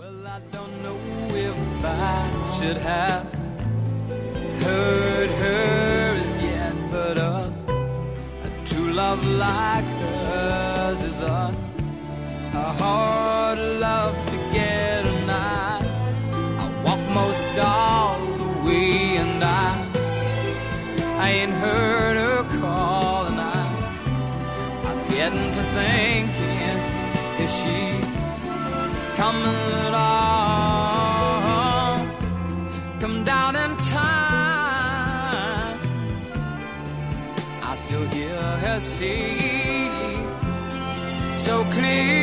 Well, I don't know if I should have heard her as yet, but a true love like hers is a hard love to get, and I walk most all the way, and I ain't heard her call, and I'm getting to thinking if she's coming at all, come down in time. I still hear her say so clear,